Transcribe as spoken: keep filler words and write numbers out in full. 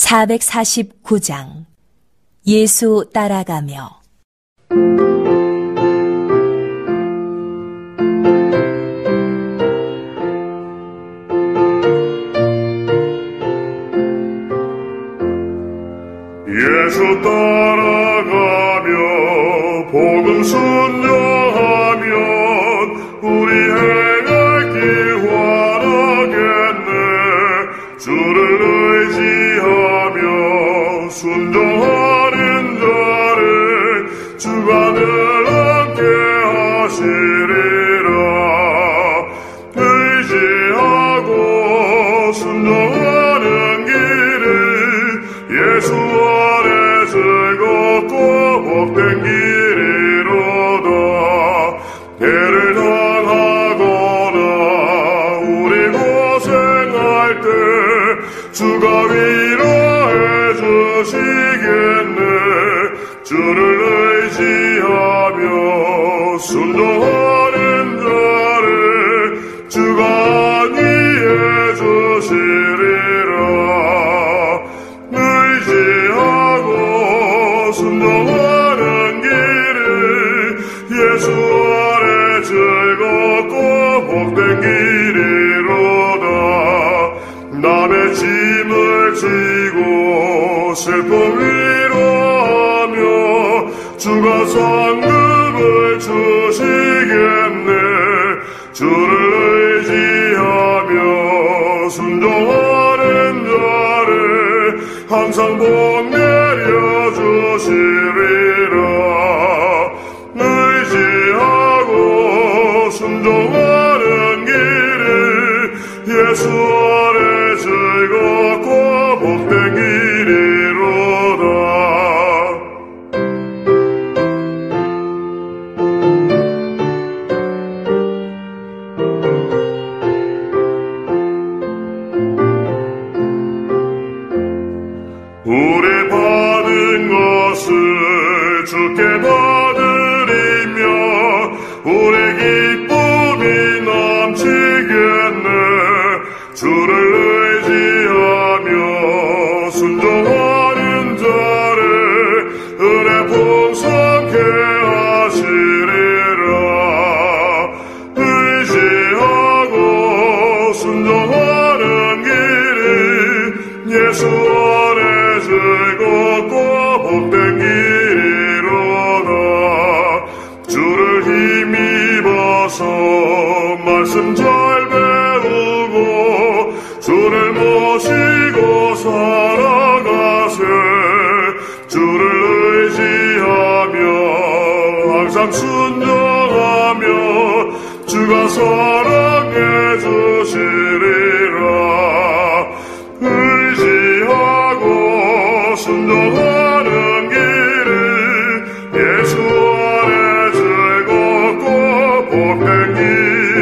사백사십구 장 예수 따라가며. 예수 따라가며 복음 순종하면 우리 행할 길 원하겠네. 주를 의지하며 순종하는 자를 주가 늘 함께 하시리라. 의지하고 순종하는 길을 예수 안에 즐겁고 복된 길이로다. 해를 당하거나 우리 고생할 때 주가 위로해 주시겠네. 주를 의지하며 순종하는 자를 주가 안위해 주시리라. 의지하고 순종하는 길을 예수 안에 즐겁고 복된 길이로다. 남의 짐을 지고 슬픔 위로하며 주가 상급을 주시겠네. 주를 의지하며 순종하는 자를 항상 복 내려주시리라. 의지하고 순종하는 길을 예수 안에 즐겁고 복된 길이로다. 우리 받은 것을 주께 받으리며 우리 기쁨이 넘치겠네. 주를 의지하며 순종하는 자를 은혜 풍성케 하시리라. 의지하고 순종하는 길을 예수 안에 즐겁고 복된 길이로다. 주를 힘입어서 말씀 잘 배우고 주를 모시고 살아가세. 주를 의지하며 항상 순종하며 주가 사랑해 주시리라. 의지하고 순종하는 길을 예수 안에 즐겁고 복된 길